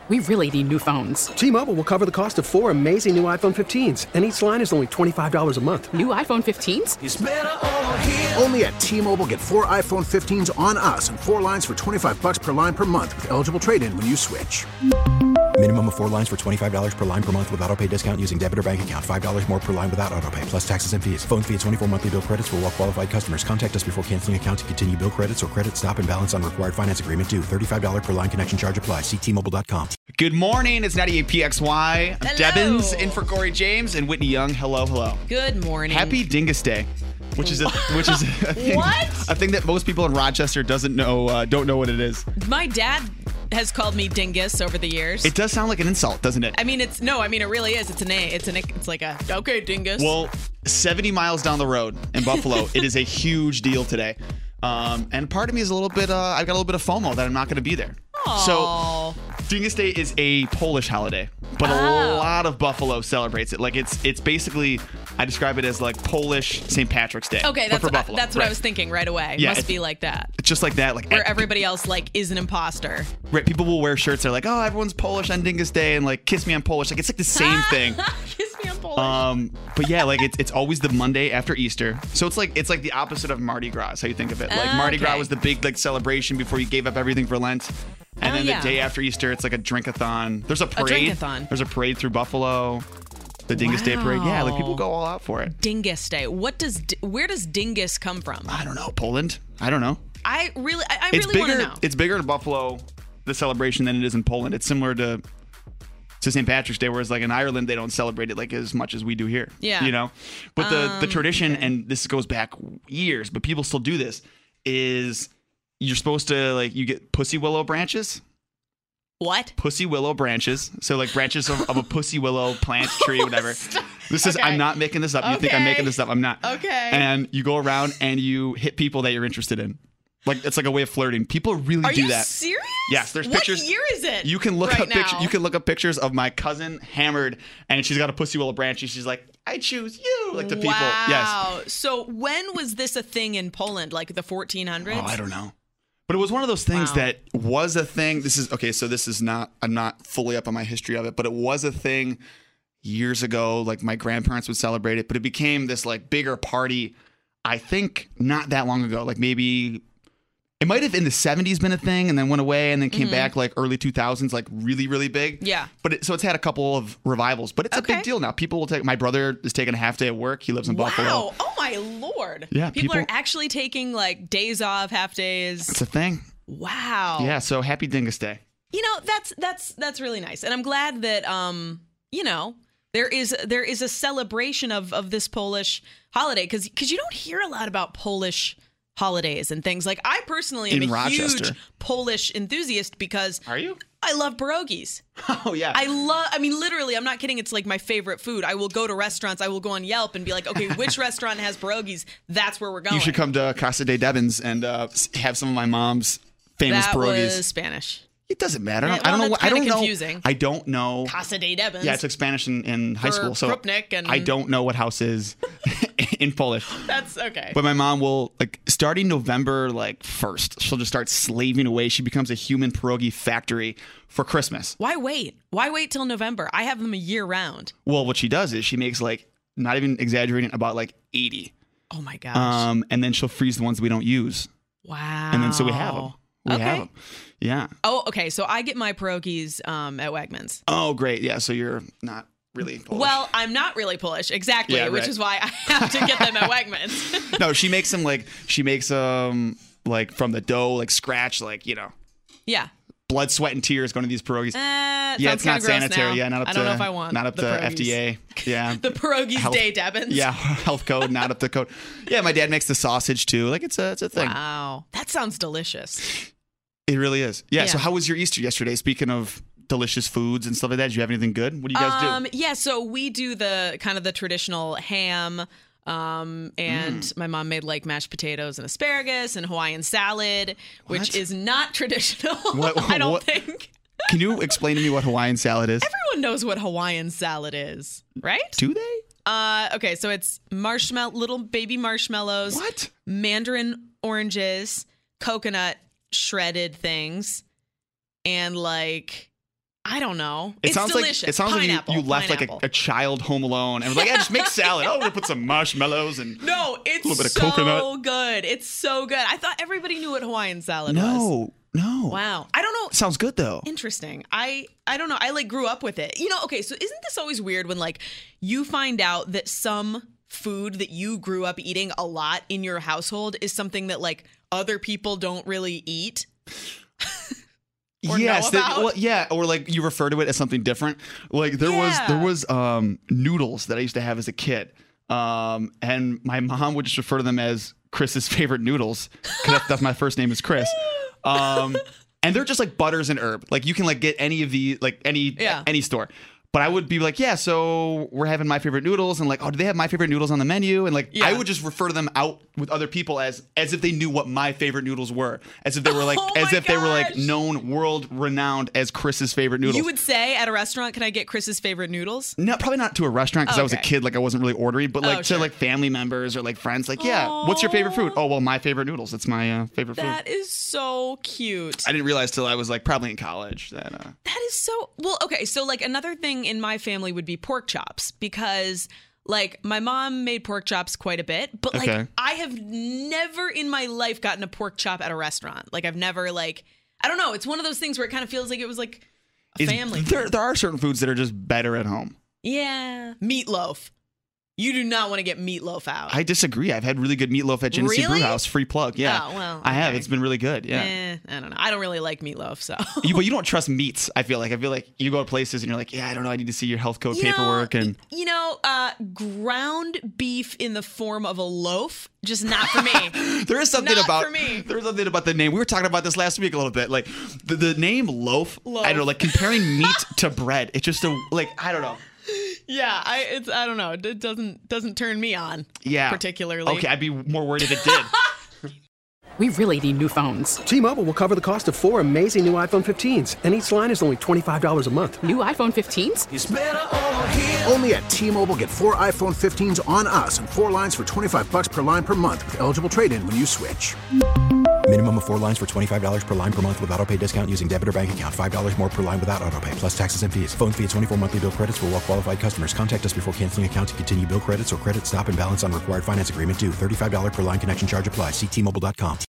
We really need new phones. T-Mobile will cover the cost of 4 amazing new iPhone 15s, and each line is only $25 a month. New iPhone 15s? It's better over here. Only at T-Mobile, get 4 iPhone 15s on us and 4 lines for $25 per line per month with eligible trade-in when you switch. Minimum of 4 lines for $25 per line per month with autopay discount using debit or bank account. $5 more per line without autopay, plus taxes and fees. Phone fee at 24 monthly bill credits for well-qualified customers. Contact us before canceling account to continue bill credits or credit stop and balance on required finance agreement due. $35 per line connection charge applies. See T-Mobile.com. Good morning. It's 98PXY. Hello. Debbins in for Corey James and Whitney Young. Hello, hello. Good morning. Happy Dingus Day, which is a thing, What? a thing that most people in Rochester don't know what it is. My dad has called me dingus over the years. It does sound like an insult, doesn't it? I mean, it really is. It's like a, okay, dingus. Well, 70 miles down the road in Buffalo, it is a huge deal today. And part of me is a little bit, I've got a little bit of FOMO that I'm not going to be there. Aww. So Dingus Day is a Polish holiday, but a lot of Buffalo celebrates it. Like it's basically, I describe it as like Polish St. Patrick's Day. Okay, but for Buffalo. that's what I was thinking right away. Yeah, Must be like that. It's just like that. Like Where everybody else like is an imposter. Right, people will wear shirts. They're like, oh, everyone's Polish on Dingus Day, and like, kiss me, I'm Polish. Like it's like the same thing. Kiss me, I'm Polish. But yeah, like it's always the Monday after Easter. So it's like the opposite of Mardi Gras. Is how you think of it. Like Mardi Gras was the big like celebration before you gave up everything for Lent. And then the day after Easter, it's like a drink-a-thon. There's a parade. There's a parade through Buffalo. The Dingus Day parade. Yeah, like people go all out for it. Dingus Day. Where does dingus come from? I don't know. Poland? I don't know. I really want to know. It's bigger in Buffalo, the celebration, than it is in Poland. It's similar to St. Patrick's Day, whereas like in Ireland, they don't celebrate it like as much as we do here. Yeah. You know? But the tradition, and this goes back years, but people still do this, is you're supposed to, like, you get pussy willow branches. What? Pussy willow branches. So like branches of a pussy willow plant, tree, whatever. This is, I'm not making this up. You think I'm making this up. I'm not. Okay. And you go around and you hit people that you're interested in. Like it's like a way of flirting. People really do that. Are you serious? Yes, there's pictures. What year is it? You can look right up pictures. You can look up pictures of my cousin hammered, and she's got a pussy willow branch. And she's like, "I choose you." Like the people. Wow. Yes. So when was this a thing in Poland? Like the 1400s? Oh, I don't know. But it was one of those things that was a thing. This is okay. So this is not. I'm not fully up on my history of it, but it was a thing years ago. Like my grandparents would celebrate it, but it became this like bigger party. I think not that long ago. Like maybe. It might have in the 70s been a thing and then went away and then came back like early 2000s, like really, really big. Yeah. But so it's had a couple of revivals, but it's a big deal now. People will take, my brother is taking a half day at work. He lives in Buffalo. Wow. Oh my Lord. Yeah. People are actually taking like days off, half days. It's a thing. Wow. Yeah. So happy Dingus Day. You know, that's really nice. And I'm glad that, you know, there is a celebration of this Polish holiday because you don't hear a lot about Polish holidays and things. Like I personally am a huge Polish enthusiast because Are you? I love pierogies. Oh yeah. I mean literally I'm not kidding, it's like my favorite food. I will go to restaurants, I will go on Yelp and be like, okay, which restaurant has pierogies? That's where we're going. You should come to Casa de Debbins and have some of my mom's famous pierogies. That was Spanish. It doesn't matter. Yeah, I don't know. that's I don't know. confusing. I don't know. Casa de Debbins. Yeah, I took Spanish in high school, so Krupnik and I don't know what house is in Polish. That's okay. But my mom will, like, starting November 1st, she'll just start slaving away. She becomes a human pierogi factory for Christmas. Why wait? Why wait till November? I have them a year round. Well, what she does is she makes not even exaggerating, about 80. Oh my gosh. And then she'll freeze the ones we don't use. Wow. And then so we have them. We have them. Yeah. Oh, okay. So I get my pierogies at Wegmans. Oh, great. Yeah. So you're not really Polish. Well, I'm not really Polish. Exactly. Yeah, which right. is why I have to get them at Wegmans. No, she makes them from the dough, scratch, Yeah. blood, sweat, and tears going to these pierogies. Yeah, it's not sanitary. Now. Yeah, not up I to. don't know if I want not up the to pierogies. FDA. Yeah, the pierogies day Debbins. Yeah, health code, not up to code. Yeah, my dad makes the sausage too. It's a thing. Wow, that sounds delicious. It really is. Yeah. So how was your Easter yesterday? Speaking of delicious foods and stuff like that, did you have anything good? What do you guys do? Yeah, so we do the kind of the traditional ham. And my mom made mashed potatoes and asparagus and Hawaiian salad, which is not traditional. I don't think. Can you explain to me what Hawaiian salad is? Everyone knows what Hawaiian salad is, right? Do they? Okay, so it's little baby marshmallows. What? Mandarin oranges, coconut shredded things, and I I don't know. It It's sounds delicious. like it sounds Pineapple, like you left like pineapple. a child home alone and was like, yeah, just make salad. Oh, we're gonna put some marshmallows and No, it's a little bit of so coconut. good. It's so good. I thought everybody knew what Hawaiian salad was. No. Wow. I don't know. Sounds good though. Interesting. I don't know. I like grew up with it. You know, okay, so isn't this always weird when like you find out that some food that you grew up eating a lot in your household is something that like other people don't really eat? Or Yes, know about? or like you refer to it as something different. Like there was noodles that I used to have as a kid, and my mom would just refer to them as Chris's favorite noodles because that's my first name is Chris. And they're just like butters and herb. Like you can like get any of the like any store. But I would be like, yeah, so we're having my favorite noodles, and like, oh, do they have my favorite noodles on the menu? And like, I would just refer to them out with other people as if they knew what my favorite noodles were, as if they were like, they were like known, world renowned as Chris's favorite noodles. You would say at a restaurant, "Can I get Chris's favorite noodles?" No, probably not to a restaurant because I was a kid, like I wasn't really ordering, but like to like family members or like friends, like, yeah, what's your favorite food? Oh, well, my favorite noodles. It's my favorite food. That is so cute. I didn't realize till I was like probably in college that. That is so well. Okay, so like another thing in my family would be pork chops because like my mom made pork chops quite a bit, but like I have never in my life gotten a pork chop at a restaurant. Like I've never like I don't know. It's one of those things where it kind of feels like it was like a family. There are certain foods that are just better at home. Yeah, meatloaf. You do not want to get meatloaf out. I disagree. I've had really good meatloaf at Genesee Brew House. Free plug. Yeah. Oh, well, I have. It's been really good. Yeah. I don't know. I don't really like meatloaf, so. But you don't trust meats, I feel like. you go to places and you're like, yeah, I don't know. I need to see your health code paperwork. And ground beef in the form of a loaf, just not for me. There is something Not about for me. There's something about the name. We were talking about this last week a little bit. Like the name loaf. I don't know, like comparing meat to bread. It's just I don't know. Yeah, I don't know. It doesn't turn me on. Yeah, particularly. Okay, I'd be more worried if it did. We really need new phones. T-Mobile will cover the cost of 4 amazing new iPhone 15s, and each line is only $25 a month. New iPhone 15s? It's better over here. Only at T-Mobile, get 4 iPhone 15s on us and 4 lines for $25 per line per month with eligible trade-in when you switch. Minimum of 4 lines for $25 per line per month with autopay discount using debit or bank account. $5 more per line without autopay, plus taxes and fees. Phone fee at 24 monthly bill credits for well-qualified customers. Contact us before canceling account to continue bill credits or credit stop and balance on required finance agreement due. $35 per line connection charge applies. See T-Mobile.com.